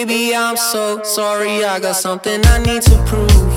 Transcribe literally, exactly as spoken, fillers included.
Baby, I'm so sorry, I got something I need to prove.